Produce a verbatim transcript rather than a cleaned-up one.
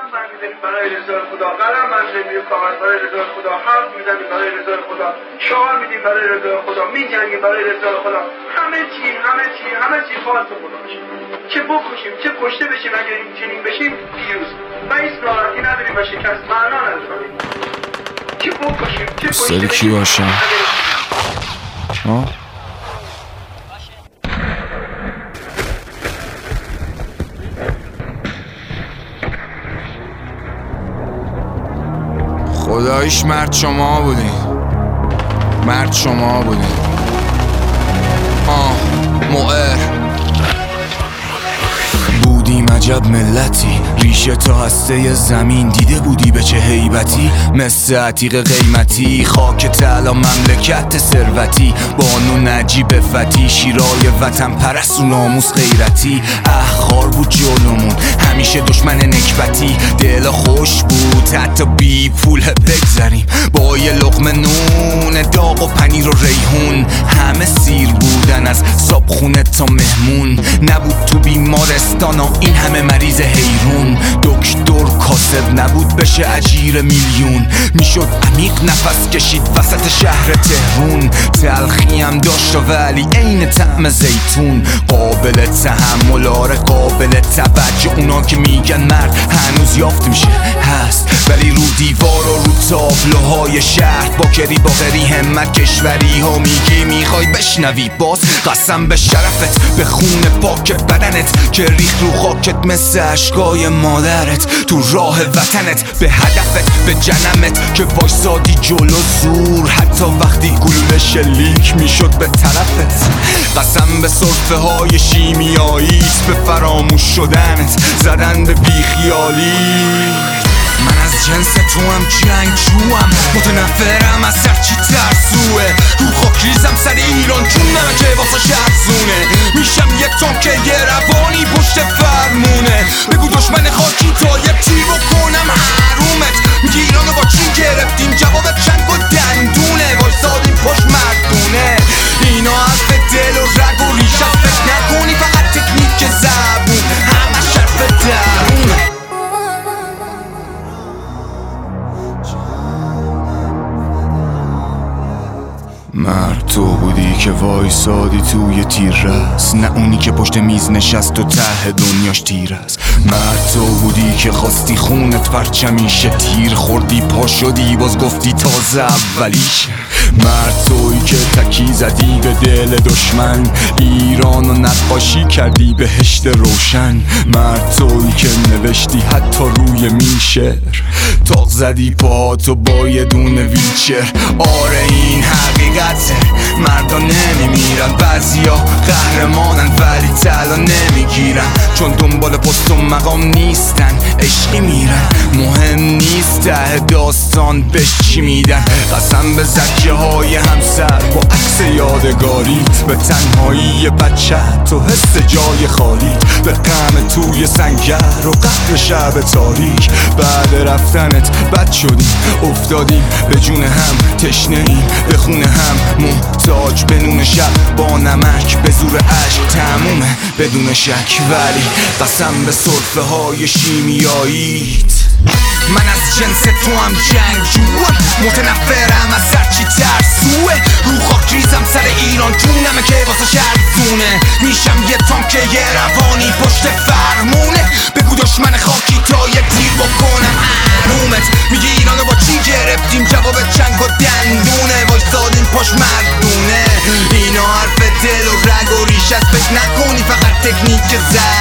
قلم برمی‌داریم برای رضای خدا، قلم برمی‌داریم روی کاغذ برای رضای خدا، حرف می‌زنیم برای رضای خدا، شعار میدیم برای رضای خدا، می‌جنگیم برای رضای خدا. همه چی همه چی همه چی خاص خدا باشه. چه بکشیم چه کشته بشیم، اگر این چنین بشیم پیروز. و هیچ ناراحتی نداریم و شکست معنا نداره. چه بکشیم چه کشته کی باشم؟ ها؟ خداییش مرد شما بودین، مرد شما بودین. آه مؤر بودیم عجب ملتی، ریشه تا هسته زمین دیده بودی به چه هیبتی، مثل عتیق قیمتی، خاک تعالی مملکت ثروتی، بانو نجیب فتی، شیرای وطن پرست و ناموس غیرتی. احخار بود جلومون همیشه دشمن نکبتی، دل خوش بود حتی بی پول بگذریم، با یه لقمه نون داغ و پنیر و ریحون. همه سیر بودن از صابخونه تا مهمون، نبود تو بیمارستان این همه مریض حیرون. دکتر کاسب نبود بشه اجیر میلیون، میشد عمیق نفس کشید وسط شهر تهرون. تلخی هم داشت ولی عین طعم زیتون، قابل تحمل آره قابل توجه. اونا که میگن مرد هنوز یافت میشه هست، ولی رو دیوار و رو تابلوهای شهر باکری باقری همت کشوری ها میگی میخوای بشنوی باز. قسم به شرفت به خون پاک بدنت که ریخ رو خاکت مثل عشقای مادرت، تو راه وطنت به هدفت به جنمت که وایسادی جلو زور، حتی وقتی گلوله شلیک میشد به طرفت. قسم به صرفه های شیمیاییت، به فراموش شدنت زدن به بیخیالی. من از جنس تو هم جنگجوام، متنفرم از هرچی ترسوه، رو خاک ریزم سر ایران جونم که واسه شهرزونه. میشم یک تانک یه روانی پشت فرمونه، بگو دشمن خاکی تا یه تیر بکنم حرومت. میگی ایرانو با چین گرفتیم، جواب چنگ و دندونه، وایسادیم پشت مردونه. اینا حرف دل و رگ و ریش از فکر نکنی، فقط تکنیک زبون همه شرف درونه. مرد تو بودی که وایسادی توی تیر رست، نه اونی که پشت میز نشست و ته دنیاش تیر است. مرد تو بودی که خواستی خونت پرچمیشه، تیر خوردی پا شدی باز گفتی تازه اولیشه. مرد تویی که تکی زدی به دل دشمن، ایرانو نقاشی کردی بهشت روشن. مرد تویی که نوشتی حتی روی میشه، تاق زدی پاهاتو با یه دونه ویلچر. آره این حقیقته، مردا نمیمیرن، بعضیا قهرمانن ولی طلا نمیگیرن، چون دنبال پست و مقام نیستن عشقی میرن. مهم نیست ته داستان بهش چی میدن، قسم به زکه های همسر با عکس یادگاریت، به تنهایی بچه تو حس جای خالی، به غم توی سنگر و قهر شب تاریک. بعد رفتنت بد شدیم افتادیم به جون هم، تشنه ایم به خون هم، محتاج به نون شب با نمک، به زور عشق تمومه بدون شک. ولی قسم به صرفه های شیمیاییت، من از جنس تو هم جنگجوام، متنفرم از هرچی ترسوه، رو خاک ریزم سر ایران جونمه که واسه شهرزونه. میشم یه تانک یه روانی پشت فرمونه، بگو دشمن خاکی تا یه تیر بکنم حرومت. میگی ایرانو با چین گرفتیم، جواب چنگ و دندونه، وایسادیم پشت مردونه. اینا حرف دل و رگ و ریش از فکر نکنی، فقط تکنیک زد